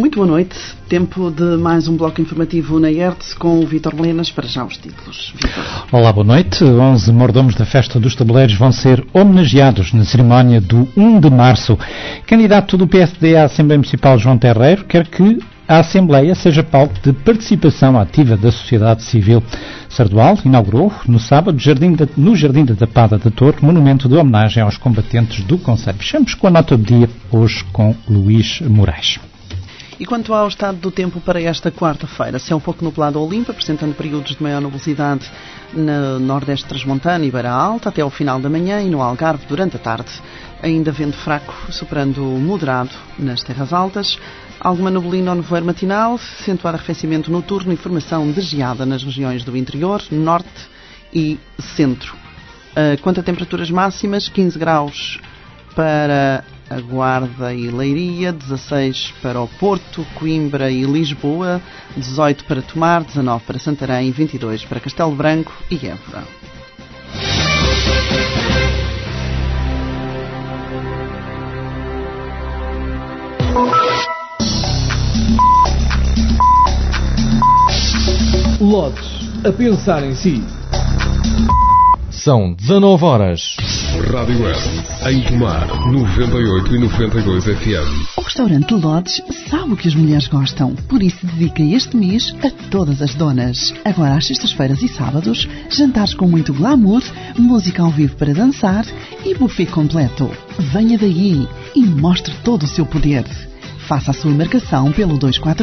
Muito boa noite. Tempo de mais um bloco informativo na IERTS com o Vítor Lenas. Para já os títulos. Vítor. Olá, boa noite. 11 mordomos da Festa dos Tabuleiros vão ser homenageados na cerimónia do 1 de março. Candidato do PSD à Assembleia Municipal, João Terreiro, quer que a Assembleia seja palco de participação ativa da sociedade civil. Sardual inaugurou, no sábado, no Jardim da Tapada da Torre, monumento de homenagem aos combatentes do Conselho. Fechamos com a nota do dia, hoje com Luís Moraes. E quanto ao estado do tempo para esta quarta-feira, céu pouco nublado ao limpo, apresentando períodos de maior nubosidade no Nordeste Transmontano e Beira Alta até ao final da manhã e no Algarve durante a tarde. Ainda vento fraco, superando o moderado nas terras altas. Alguma neblina ou nevoeiro matinal, acentuar arrefecimento noturno e formação de geada nas regiões do interior, norte e centro. Quanto a temperaturas máximas, 15 graus para a Guarda e Leiria, 16 para o Porto, Coimbra e Lisboa, 18 para Tomar, 19 para Santarém, 22 para Castelo Branco e Évora. Lotes a pensar em si. São 19 horas. Rádio Web, em Tomar, 98 e 92 FM. O restaurante Lotes sabe o que as mulheres gostam, por isso dedica este mês a todas as donas. Agora às sextas-feiras e sábados, jantares com muito glamour, música ao vivo para dançar e buffet completo. Venha daí e mostre todo o seu poder. Faça a sua marcação pelo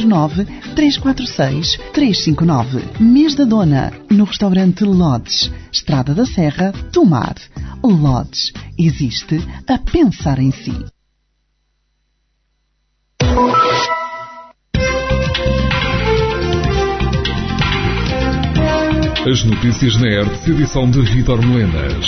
249-346-359. Mês da Dona, no restaurante Lotes, Estrada da Serra, Tomar. Lotes existe a pensar em si. As notícias na ERTS, edição de Vítor Lenas.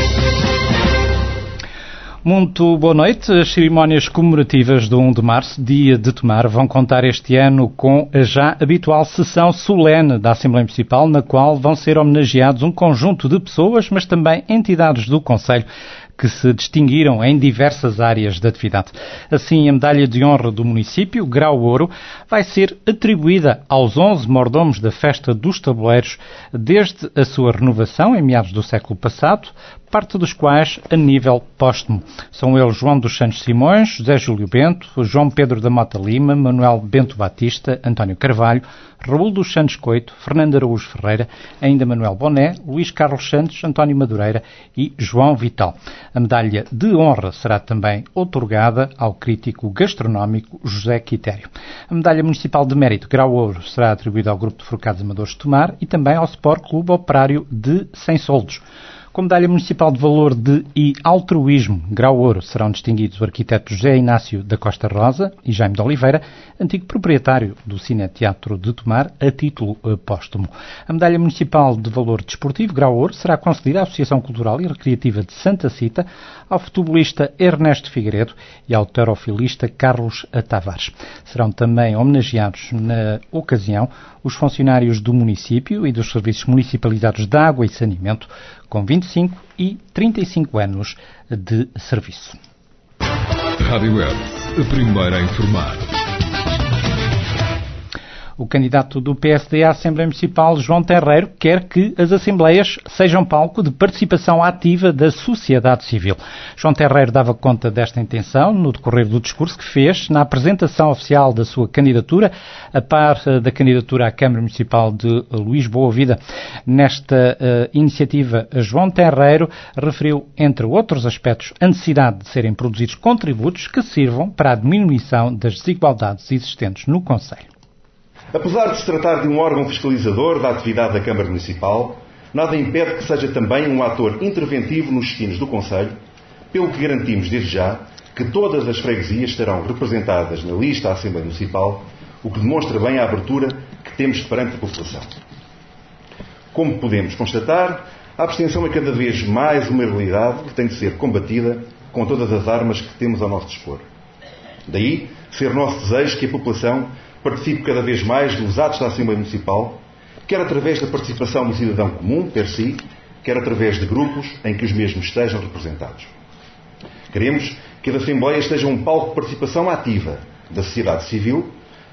Muito boa noite. As cerimónias comemorativas do 1 de março, dia de Tomar, vão contar este ano com a já habitual sessão solene da Assembleia Municipal, na qual vão ser homenageados um conjunto de pessoas, mas também entidades do Conselho, que se distinguiram em diversas áreas de atividade. Assim, a medalha de honra do município, Grau Ouro, vai ser atribuída aos 11 mordomos da Festa dos Tabuleiros desde a sua renovação em meados do século passado, parte dos quais a nível póstumo. São eles João dos Santos Simões, José Júlio Bento, João Pedro da Mota Lima, Manuel Bento Batista, António Carvalho, Raul dos Santos Coito, Fernando Araújo Ferreira, ainda Manuel Boné, Luís Carlos Santos, António Madureira e João Vital. A medalha de honra será também outorgada ao crítico gastronómico José Quitério. A medalha municipal de mérito Grau Ouro será atribuída ao Grupo de Forcados Amadores de Tomar e também ao Sport Clube Operário de Sem-Soldos. Com medalha municipal de valor e altruísmo, Grau Ouro, serão distinguidos o arquiteto José Inácio da Costa Rosa e Jaime de Oliveira, antigo proprietário do Cineteatro de Tomar, a título póstumo. A medalha municipal de valor desportivo, Grau Ouro, será concedida à Associação Cultural e Recreativa de Santa Cita, ao futebolista Ernesto Figueiredo e ao terofilista Carlos Tavares. Serão também homenageados na ocasião os funcionários do município e dos serviços municipalizados de água e saneamento, com 25 e 35 anos de serviço. Rádio Web, a primeira a informar. O candidato do PSD à Assembleia Municipal, João Terreiro, quer que as Assembleias sejam palco de participação ativa da sociedade civil. João Terreiro dava conta desta intenção no decorrer do discurso que fez na apresentação oficial da sua candidatura, a par da candidatura à Câmara Municipal de Luís Boa Vida. Nesta iniciativa, João Terreiro referiu, entre outros aspectos, a necessidade de serem produzidos contributos que sirvam para a diminuição das desigualdades existentes no Conselho. Apesar de se tratar de um órgão fiscalizador da atividade da Câmara Municipal, nada impede que seja também um ator interventivo nos destinos do Conselho, pelo que garantimos desde já que todas as freguesias estarão representadas na lista à Assembleia Municipal, o que demonstra bem a abertura que temos perante a população. Como podemos constatar, a abstenção é cada vez mais uma realidade que tem de ser combatida com todas as armas que temos ao nosso dispor. Daí ser nosso desejo que a população participe cada vez mais dos atos da Assembleia Municipal, quer através da participação do cidadão comum, per si, quer através de grupos em que os mesmos estejam representados. Queremos que as Assembleias sejam um palco de participação ativa da sociedade civil,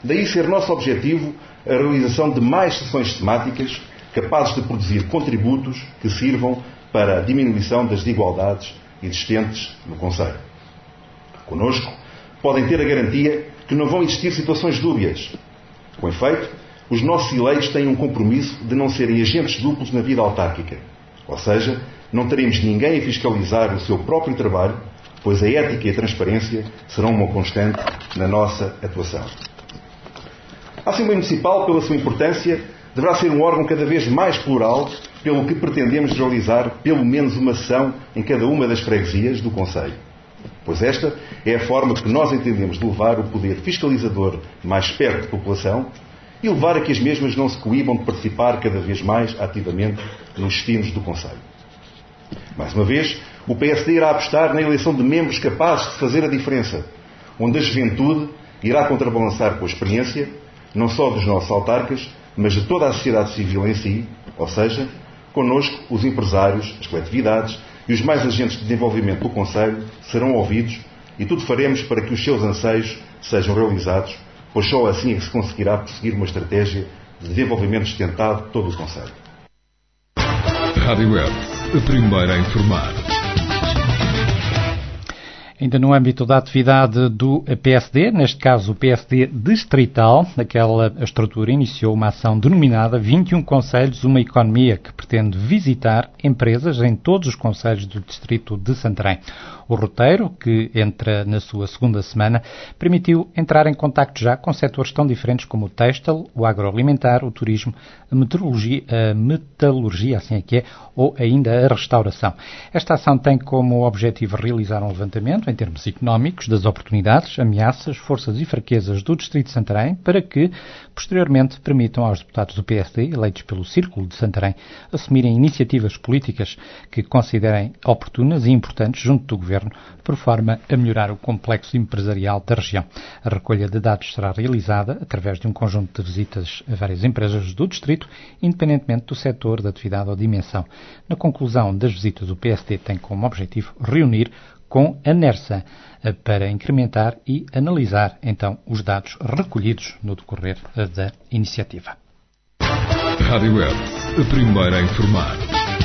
Daí ser nosso objetivo a realização de mais sessões temáticas capazes de produzir contributos que sirvam para a diminuição das desigualdades existentes no concelho. Connosco, podem ter a garantia que não vão existir situações dúbias. Com efeito, os nossos eleitos têm um compromisso de não serem agentes duplos na vida autárquica. Ou seja, não teremos ninguém a fiscalizar o seu próprio trabalho, pois a ética e a transparência serão uma constante na nossa atuação. A Assembleia Municipal, pela sua importância, deverá ser um órgão cada vez mais plural, pelo que pretendemos realizar pelo menos uma sessão em cada uma das freguesias do concelho. Pois esta é a forma que nós entendemos de levar o poder fiscalizador mais perto da população e levar a que as mesmas não se coíbam de participar cada vez mais ativamente nos destinos do concelho. Mais uma vez, o PSD irá apostar na eleição de membros capazes de fazer a diferença, onde a juventude irá contrabalançar com a experiência, não só dos nossos autarcas, mas de toda a sociedade civil em si, ou seja, connosco, os empresários, as coletividades e os mais agentes de desenvolvimento do concelho serão ouvidos e tudo faremos para que os seus anseios sejam realizados, pois só assim é que se conseguirá prosseguir uma estratégia de desenvolvimento sustentado de todo o concelho. Rádio Web, a primeira a informar. Ainda no âmbito da atividade do PSD, neste caso o PSD distrital, aquela estrutura iniciou uma ação denominada 21 Concelhos, uma economia, que pretende visitar empresas em todos os concelhos do distrito de Santarém. O roteiro, que entra na sua segunda semana, permitiu entrar em contacto já com setores tão diferentes como o têxtil, o agroalimentar, o turismo, a metalurgia, assim é que é, ou ainda a restauração. Esta ação tem como objetivo realizar um levantamento em termos económicos das oportunidades, ameaças, forças e fraquezas do distrito de Santarém, para que, posteriormente, permitam aos deputados do PSD, eleitos pelo Círculo de Santarém, assumirem iniciativas políticas que considerem oportunas e importantes junto do Governo, por forma a melhorar o complexo empresarial da região. A recolha de dados será realizada através de um conjunto de visitas a várias empresas do distrito, independentemente do setor, da atividade ou dimensão. Na conclusão das visitas, o PSD tem como objetivo reunir com a NERSA para incrementar e analisar, então, os dados recolhidos no decorrer da iniciativa. Rádio Web, a primeira a informar.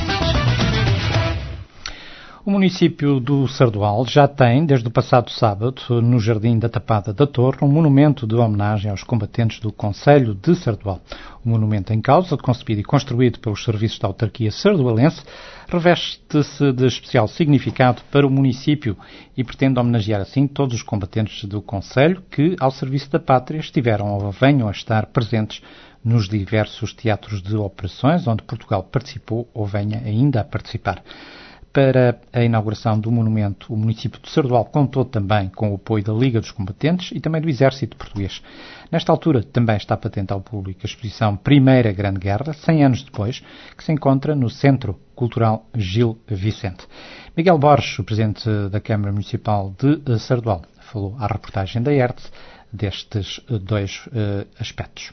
O município do Sardual já tem, desde o passado sábado, no Jardim da Tapada da Torre, um monumento de homenagem aos combatentes do Concelho de Sardual. O monumento em causa, concebido e construído pelos serviços da autarquia sardualense, reveste-se de especial significado para o município e pretende homenagear assim todos os combatentes do Concelho que, ao serviço da pátria, estiveram ou venham a estar presentes nos diversos teatros de operações onde Portugal participou ou venha ainda a participar. Para a inauguração do monumento, o município de Sardual contou também com o apoio da Liga dos Combatentes e também do Exército Português. Nesta altura também está patente ao público a exposição Primeira Grande Guerra, 100 anos depois, que se encontra no Centro Cultural Gil Vicente. Miguel Borges, o Presidente da Câmara Municipal de Sardual, falou à reportagem da ERTE destes dois aspectos.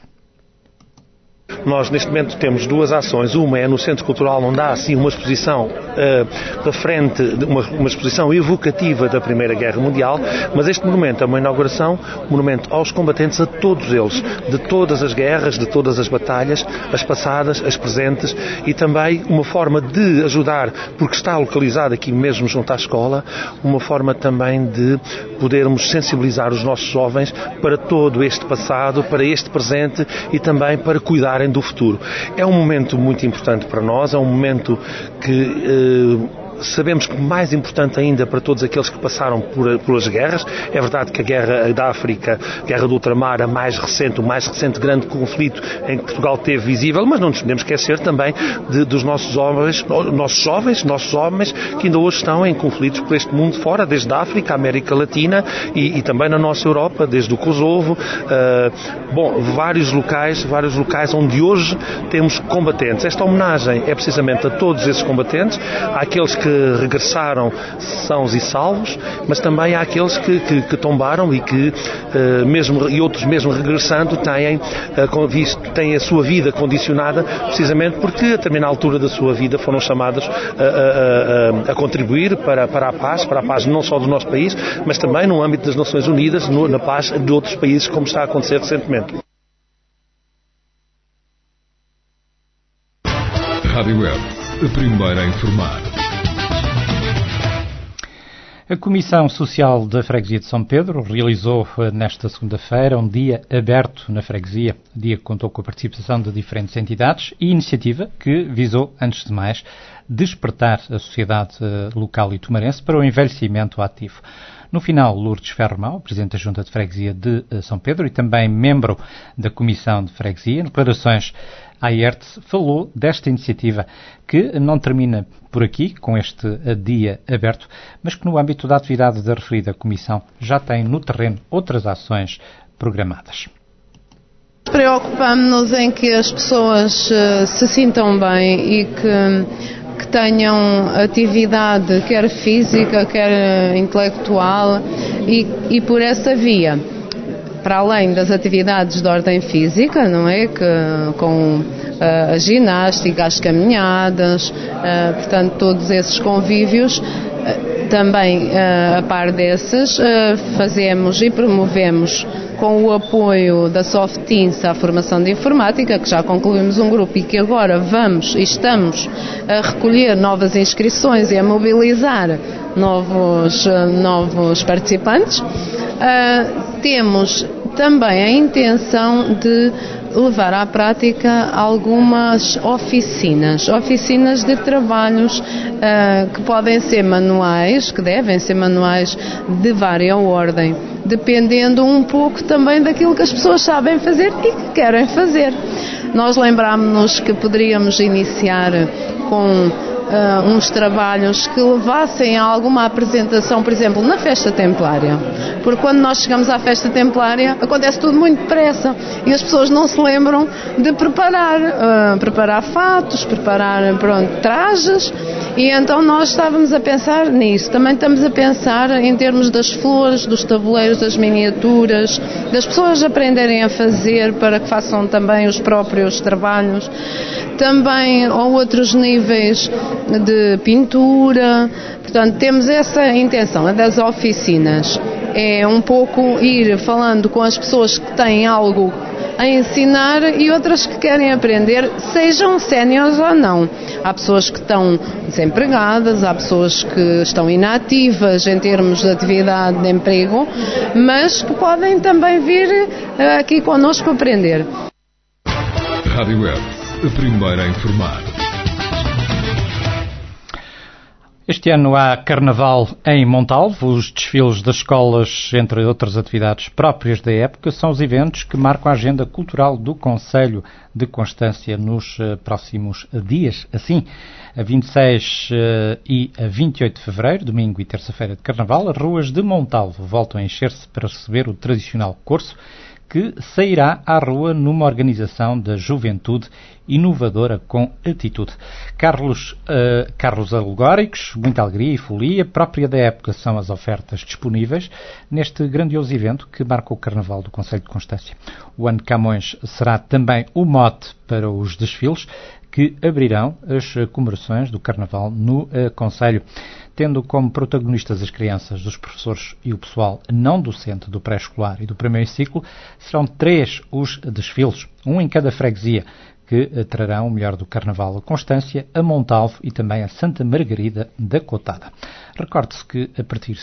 Nós, neste momento, temos duas ações. Uma é no Centro Cultural, onde há, assim, uma exposição referente, uma exposição evocativa da Primeira Guerra Mundial, mas este monumento é uma inauguração, monumento aos combatentes, a todos eles, de todas as guerras, de todas as batalhas, as passadas, as presentes, e também uma forma de ajudar, porque está localizado aqui mesmo junto à escola, uma forma também de podermos sensibilizar os nossos jovens para todo este passado, para este presente e também para cuidar do futuro. É um momento muito importante para nós, é um momento que sabemos que mais importante ainda para todos aqueles que passaram pelas guerras. É verdade que a guerra da África, a guerra do ultramar, o mais recente grande conflito em que Portugal teve visível, mas não nos podemos esquecer também dos nossos jovens, que ainda hoje estão em conflitos por este mundo fora, desde a África, a América Latina e também na nossa Europa, desde o Kosovo, vários locais onde hoje temos combatentes. Esta homenagem é precisamente a todos esses combatentes, àqueles que que regressaram sãos e salvos, mas também há aqueles que tombaram e que, e outros mesmo regressando, têm a sua vida condicionada, precisamente porque a determinada altura da sua vida foram chamados a contribuir para a paz não só do nosso país, mas também no âmbito das Nações Unidas, na paz de outros países, como está a acontecer recentemente. Rádio Web, a primeira a informar. A Comissão Social da Freguesia de São Pedro realizou nesta segunda-feira um dia aberto na freguesia, dia que contou com a participação de diferentes entidades e iniciativa que visou, antes de mais, despertar a sociedade local e tomarense para o envelhecimento ativo. No final, Lourdes Ferromão, Presidente da Junta de Freguesia de São Pedro e também membro da Comissão de Freguesia, em declarações à IERTE, falou desta iniciativa que não termina por aqui, com este dia aberto, mas que no âmbito da atividade da referida Comissão já tem no terreno outras ações programadas. Preocupamos-nos em que as pessoas se sintam bem e que tenham atividade, quer física, quer intelectual, e por essa via, para além das atividades de ordem física, não é? Com a ginástica, as caminhadas, portanto, todos esses convívios, também a par desses, fazemos e promovemos, com o apoio da Softeens, à formação de informática, que já concluímos um grupo e que agora estamos a recolher novas inscrições e a mobilizar novos participantes. Temos também a intenção de levar à prática algumas oficinas de trabalhos que podem ser manuais, que devem ser manuais de vária ordem, dependendo um pouco também daquilo que as pessoas sabem fazer e que querem fazer. Nós lembrámos-nos que poderíamos iniciar com uns trabalhos que levassem a alguma apresentação, por exemplo, na festa templária. Porque quando nós chegamos à festa templária, acontece tudo muito depressa e as pessoas não se lembram de preparar fatos, preparar trajes, e então nós estávamos a pensar nisso. Também estamos a pensar em termos das flores, dos tabuleiros, das miniaturas, das pessoas aprenderem a fazer para que façam também os próprios trabalhos. Também a outros níveis de pintura. Portanto, temos essa intenção, a das oficinas. É um pouco ir falando com as pessoas que têm algo a ensinar e outras que querem aprender, sejam séniores ou não. Há pessoas que estão desempregadas, há pessoas que estão inativas em termos de atividade de emprego, mas que podem também vir aqui connosco aprender. Rádio Web, a primeira a informar. Este ano há Carnaval em Montalvo. Os desfiles das escolas, entre outras atividades próprias da época, são os eventos que marcam a agenda cultural do Concelho de Constância nos próximos dias. Assim, a 26 e a 28 de fevereiro, domingo e terça-feira de Carnaval, as ruas de Montalvo voltam a encher-se para receber o tradicional corso, que sairá à rua numa organização da juventude inovadora com atitude. Carros alegóricos, muita alegria e folia, própria da época são as ofertas disponíveis neste grandioso evento que marca o Carnaval do Concelho de Constância. O Ano de Camões será também o mote para os desfiles que abrirão as comemorações do Carnaval no Concelho, tendo como protagonistas as crianças, os professores e o pessoal não docente do pré-escolar e do primeiro ciclo. Serão 3 os desfiles, um em cada freguesia, que trarão o melhor do Carnaval a Constância, a Montalvo e também a Santa Margarida da Cotada. Recorde-se que a partir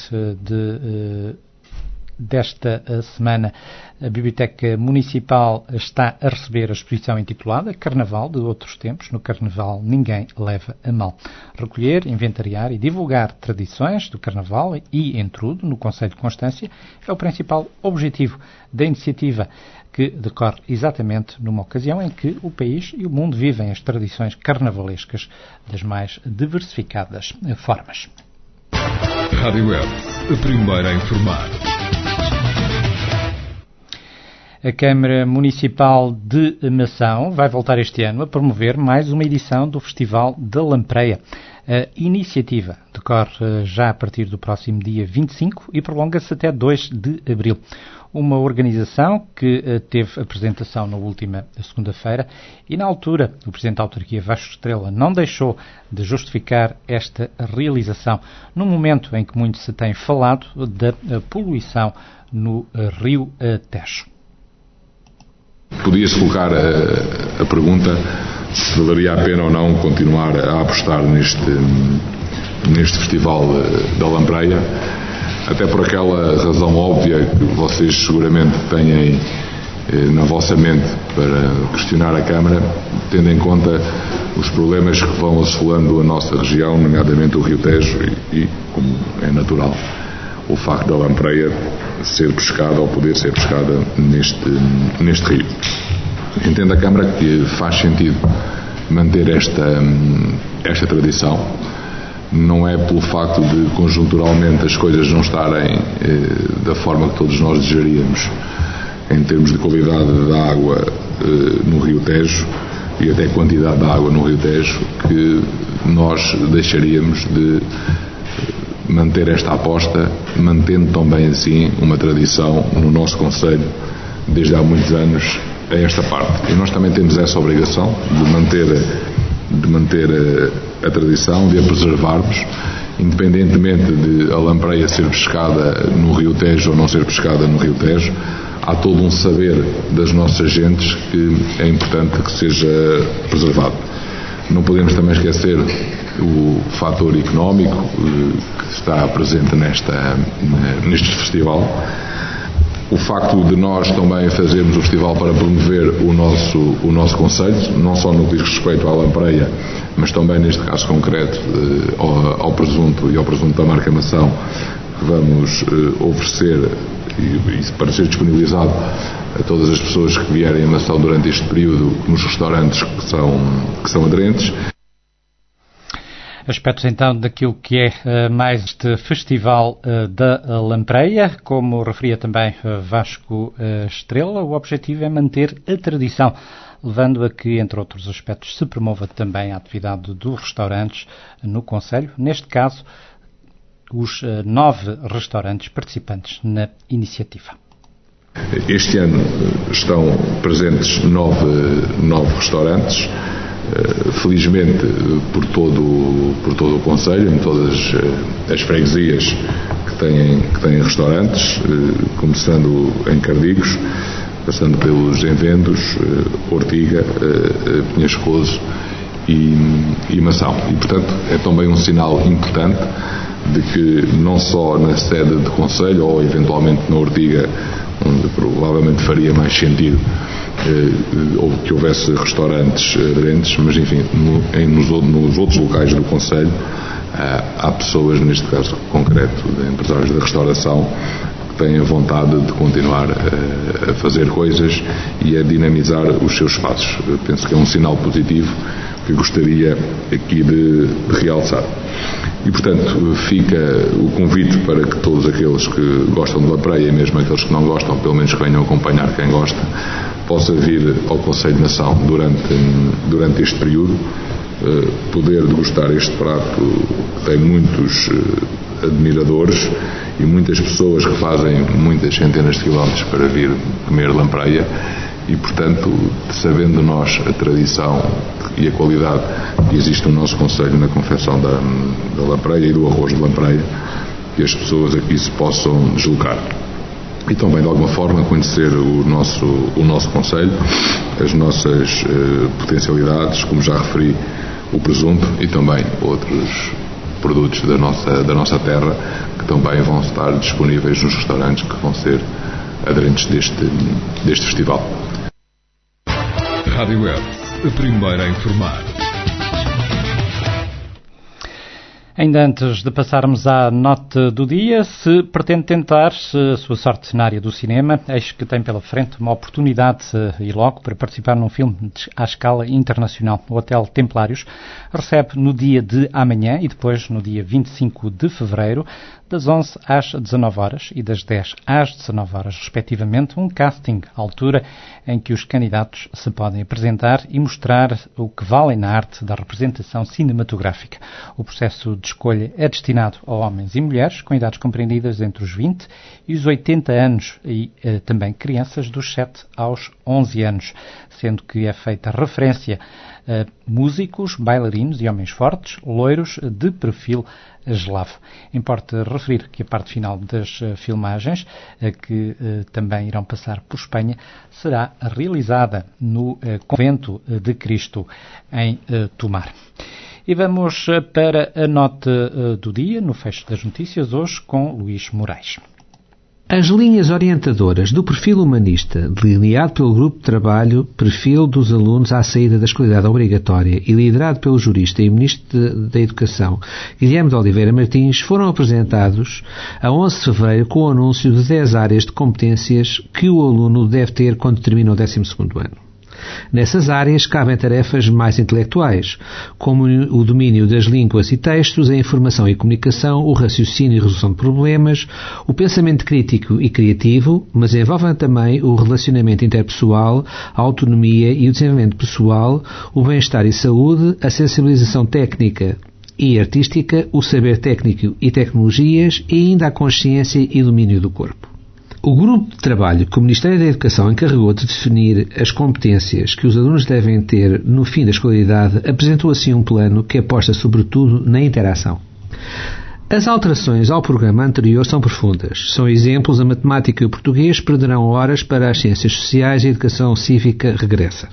desta semana a Biblioteca Municipal está a receber a exposição intitulada Carnaval de Outros Tempos. No Carnaval ninguém leva a mal. Recolher, inventariar e divulgar tradições do Carnaval e entrudo no Concelho de Constância é o principal objetivo da iniciativa, que decorre exatamente numa ocasião em que o país e o mundo vivem as tradições carnavalescas das mais diversificadas formas. Rádio Web, a primeira a informar. A Câmara Municipal de Mação vai voltar este ano a promover mais uma edição do Festival da Lampreia. A iniciativa decorre já a partir do próximo dia 25 e prolonga-se até 2 de abril. Uma organização que teve apresentação na última segunda-feira e, na altura, o Presidente da Autarquia, Vasco Estrela, não deixou de justificar esta realização, num momento em que muito se tem falado da poluição no rio Tejo. Podia-se colocar a pergunta se valeria a pena ou não continuar a apostar neste Festival da Lampreia, até por aquela razão óbvia que vocês seguramente têm na vossa mente para questionar a Câmara, tendo em conta os problemas que vão assolando a nossa região, nomeadamente o Rio Tejo e, como é natural, o facto da lampreia ser pescada ou poder ser pescada neste rio. Entendo a Câmara que faz sentido manter esta tradição. Não é pelo facto de conjunturalmente as coisas não estarem da forma que todos nós desejaríamos em termos de qualidade da água no Rio Tejo e até quantidade de água no Rio Tejo, que nós deixaríamos de manter esta aposta, mantendo também assim uma tradição no nosso concelho desde há muitos anos a esta parte. E nós também temos essa obrigação de manter a tradição, de a preservarmos, independentemente de a lampreia ser pescada no Rio Tejo ou não ser pescada no Rio Tejo. Há todo um saber das nossas gentes que é importante que seja preservado. Não podemos também esquecer o fator económico que está presente neste festival. O facto de nós também fazermos o festival para promover o nosso concelho, não só no que diz respeito à lampreia, mas também neste caso concreto ao presunto e ao presunto da marca Mação, que vamos oferecer e para ser disponibilizado a todas as pessoas que vierem a Mação durante este período nos restaurantes que são aderentes. Aspectos então daquilo que é mais este Festival da Lampreia, como referia também Vasco Estrela, o objetivo é manter a tradição, levando a que, entre outros aspectos, se promova também a atividade dos restaurantes no concelho, neste caso, os 9 restaurantes participantes na iniciativa. Este ano estão presentes 9 restaurantes, felizmente por todo o concelho, em todas as freguesias que têm restaurantes, começando em Cardigos, passando pelos Envendos, Ortiga, Penhascoso e Mação. E, portanto, é também um sinal importante de que não só na sede de concelho ou eventualmente na Ortiga, onde provavelmente faria mais sentido que houvesse restaurantes aderentes, mas enfim, nos outros locais do concelho há pessoas, neste caso concreto, de empresários da restauração, que têm a vontade de continuar a fazer coisas e a dinamizar os seus espaços. Eu penso que é um sinal positivo que gostaria aqui de realçar. E, portanto, fica o convite para que todos aqueles que gostam de lampreia, e mesmo aqueles que não gostam, pelo menos que venham acompanhar quem gosta, possa vir ao Conselho de Nação durante este período, poder degustar este prato que tem muitos admiradores e muitas pessoas que fazem muitas centenas de quilómetros para vir comer lampreia. E, portanto, sabendo nós a tradição e a qualidade que existe no nosso concelho na confecção da lampreia e do arroz de lampreia, que as pessoas aqui se possam deslocar. E também, de alguma forma, conhecer o nosso concelho, as nossas potencialidades, como já referi, o presunto e também outros produtos da nossa terra, que também vão estar disponíveis nos restaurantes que vão ser aderentes deste festival. Rádio Web, a primeira a informar. Ainda antes de passarmos à nota do dia, se pretende tentar a sua sorte na área do cinema, eis que tem pela frente uma oportunidade e logo para participar num filme à escala internacional. O Hotel Templários recebe no dia de amanhã e depois no dia 25 de fevereiro das 11 às 19 horas e das 10 às 19 horas, respectivamente, um casting, altura em que os candidatos se podem apresentar e mostrar o que valem na arte da representação cinematográfica. O processo de escolha é destinado a homens e mulheres com idades compreendidas entre os 20 e os 80 anos e também crianças dos 7 aos 11 anos, sendo que é feita referência a músicos, bailarinos e homens fortes, loiros de perfil eslavo. Importa referir que a parte final das filmagens, que também irão passar por Espanha, será realizada no Convento de Cristo, em Tomar. E vamos para a nota do dia, no fecho das notícias, hoje com Luís Moraes. As linhas orientadoras do perfil humanista, delineado pelo Grupo de Trabalho Perfil dos Alunos à Saída da Escolaridade Obrigatória e liderado pelo jurista e Ministro da Educação, Guilherme de Oliveira Martins, foram apresentados a 11 de fevereiro com o anúncio de 10 áreas de competências que o aluno deve ter quando termina o 12º ano. Nessas áreas cabem tarefas mais intelectuais, como o domínio das línguas e textos, a informação e comunicação, o raciocínio e resolução de problemas, o pensamento crítico e criativo, mas envolvem também o relacionamento interpessoal, a autonomia e o desenvolvimento pessoal, o bem-estar e saúde, a sensibilização técnica e artística, o saber técnico e tecnologias e ainda a consciência e domínio do corpo. O grupo de trabalho que o Ministério da Educação encarregou de definir as competências que os alunos devem ter no fim da escolaridade apresentou assim um plano que aposta sobretudo na interação. As alterações ao programa anterior são profundas. São exemplos: a matemática e o português perderão horas para as ciências sociais e a educação cívica regressa.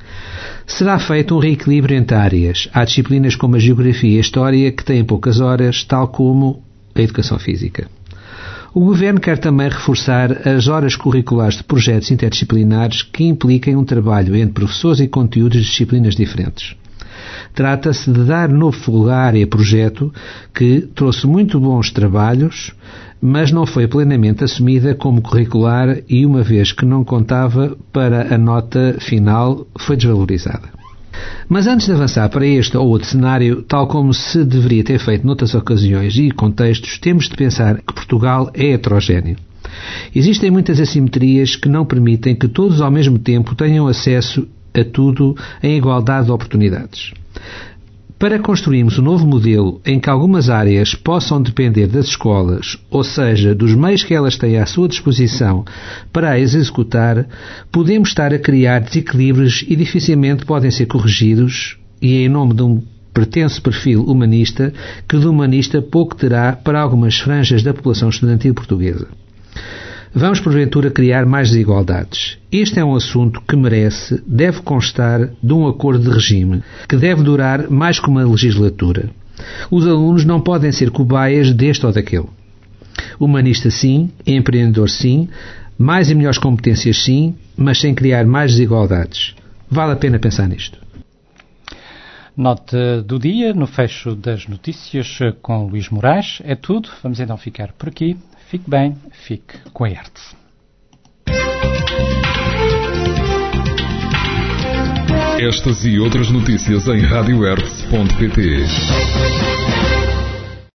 Será feito um reequilíbrio entre áreas. Há disciplinas como a geografia e a história que têm poucas horas, tal como a educação física. O Governo quer também reforçar as horas curriculares de projetos interdisciplinares que impliquem um trabalho entre professores e conteúdos de disciplinas diferentes. Trata-se de dar novo fogo à área projeto que trouxe muito bons trabalhos, mas não foi plenamente assumida como curricular e, uma vez que não contava para a nota final, foi desvalorizada. Mas antes de avançar para este ou outro cenário, tal como se deveria ter feito noutras ocasiões e contextos, temos de pensar que Portugal é heterogéneo. Existem muitas assimetrias que não permitem que todos ao mesmo tempo tenham acesso a tudo em igualdade de oportunidades. Para construirmos um novo modelo em que algumas áreas possam depender das escolas, ou seja, dos meios que elas têm à sua disposição para as executar, podemos estar a criar desequilíbrios e dificilmente podem ser corrigidos, e em nome de um pretenso perfil humanista, que de humanista pouco terá para algumas franjas da população estudantil portuguesa. Vamos, porventura, criar mais desigualdades. Este é um assunto que deve constar de um acordo de regime, que deve durar mais que uma legislatura. Os alunos não podem ser cobaias deste ou daquele. Humanista sim, empreendedor sim, mais e melhores competências sim, mas sem criar mais desigualdades. Vale a pena pensar nisto. Nota do dia, no fecho das notícias com Luís Moraes. É tudo. Vamos então ficar por aqui. Fique bem, fique com a arte. Estas e outras notícias em radioertz.pt.